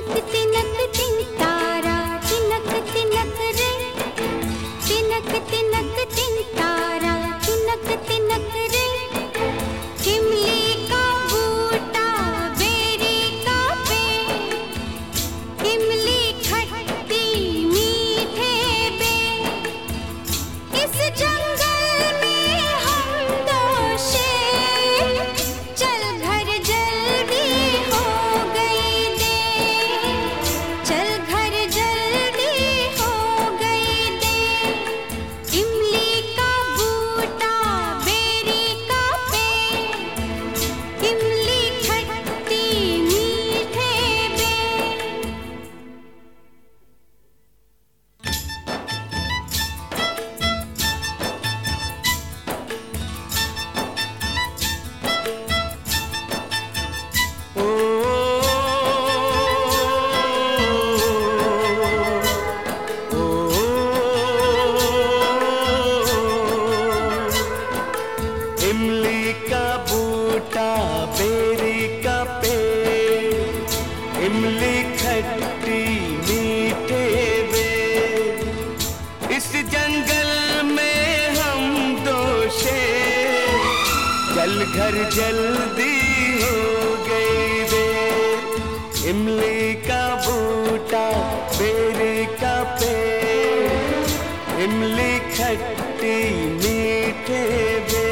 तिनक तिनक तिन तारा तिनक तिनक रे, तिनक तिनक तिन तारा तिनक तिनक रे। इमली का बूटा बेरी का पेड़, इमली खट्टी मीठे बेर। इस जंगल में हम दो शेर, चल घर जल्दी हो गई देर, चल घर जल्दी हो गई देर। इमली का बूटा बेरी का पेड़, इमली खट्टी मीठे बेर। इमली का बूटा बेरी का पेड़, इमली खट्टी मीठे बेर। इस जंगल में हम दो शेर, चल घर जल्दी हो गई देर। इमली का बूटा बेरी का पेड़, इमली खट्टी मीठे बेर।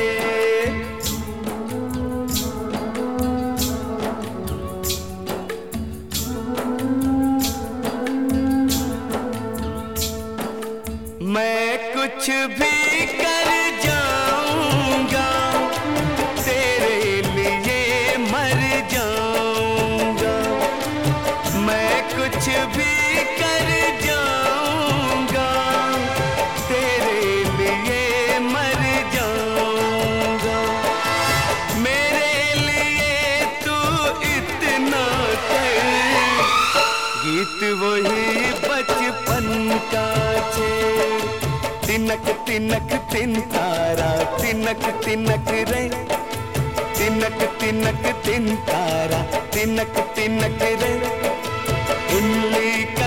मैं कुछ भी कर जाऊंगा, तेरे लिए मर जाऊंगा। मैं कुछ भी कर जाऊंगा, तेरे लिए मर जाऊंगा। मेरे लिए तू इतना कर, गीत वही बचपन का छेड़। तिनक तिनक तिन तारा तिनक तिनक रे, तिनक तिनक तिन तारा तिनक तिनक रे। इमली